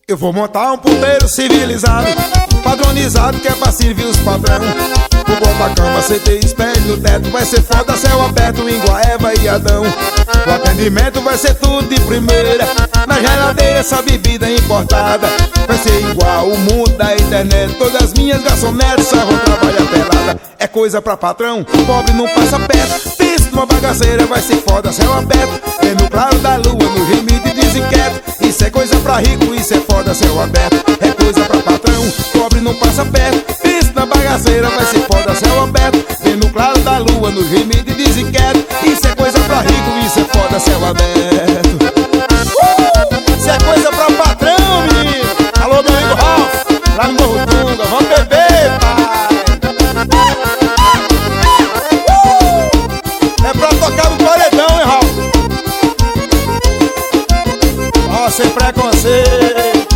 Eu vou montar um puteiro civilizado, padronizado, que é pra servir os padrão. Vou botar cama, CT, espelho no teto, vai ser foda, céu aberto, igual Eva e Adão. O atendimento vai ser tudo de primeira, na geladeira essa bebida importada. Vai ser igual o mundo da internet, todas as minhas garçonetes só vão trabalhar pelada. É coisa pra patrão, pobre não passa perto. Pensa numa bagaceira, vai ser foda, céu aberto, vendo claro da lua, no limite desinquieto. Isso é coisa pra rico, isso é foda, céu aberto. É coisa pra patrão, pobre não passa perto. Pensa na bagaceira, vai ser foda, céu aberto, vendo claro da lua, no limite desinquieto. Isso é coisa pra rico, isso é foda, céu aberto. Isso é coisa pra patrão, menino. Alô, meu amigo Ralph, lá no Morro Tunga, vamos beber, pai. É pra tocar no paredão, hein, Ralph? Ó, sem preconceito.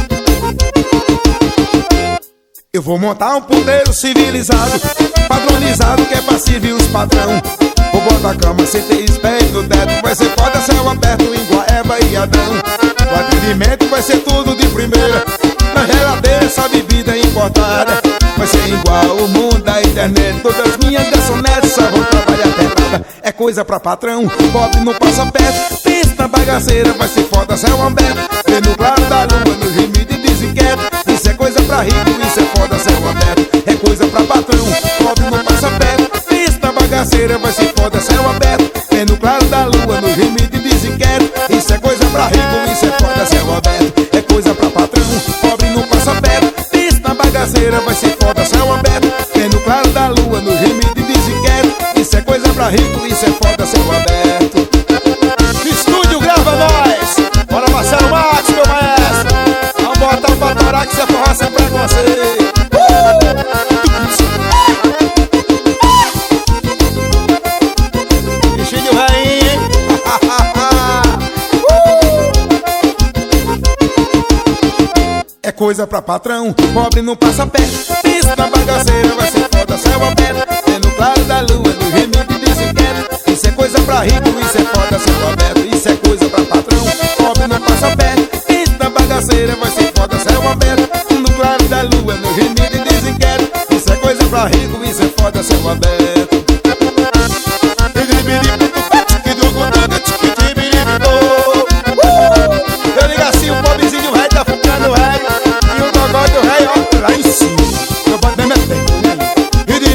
Eu vou montar um puteiro civilizado, padronizado, que é pra servir os padrão. Vou botar cama, CT, espelho no teto, vai ser foda, céu aberto, igual Eva e Adão. O atendimento vai ser tudo de primeira, na geladeira essa bebida importada. Vai ser igual o mundo da internet, todas as minhas garçonetes só vão trabalhar pelada. É coisa pra patrão, pobre não passa perto. Pensa na bagaceira, vai ser foda, céu aberto, vendo claro da lua, no limite desinquieto. Isso é coisa pra rico, isso é foda, céu aberto. É coisa pra patrão, pobre não passa perto. Pensa na bagaceira, vai ser foda, céu aberto, vendo claro da lua, no limite desinquieto. Isso é coisa pra rico, isso é foda, céu aberto. É coisa pra patrão, pobre não passa perto. Pensa na bagaceira, vai ser foda, céu aberto, vendo claro da lua, no limite desinquieto. Isso é coisa pra rico, isso é foda, céu aberto. Estúdio grava nós. Bora, Marcelo Max, meu maestro. Vamos botar pra torar que você forró sem preconceito. Bichinho velhinho, hein? É coisa pra patrão, pobre não passa perto. Pensa na bagaceira, vai ser foda, céu aberto, vendo claro da lua, no limite desinquieto. Isso é coisa pra rico, isso é foda, céu aberto. Isso é coisa pra patrão, pobre não passa perto. Pensa na bagaceira, vai ser foda, céu aberto, no claro da lua, no limite desinquieto. Isso é coisa pra rico, isso é foda, céu aberto.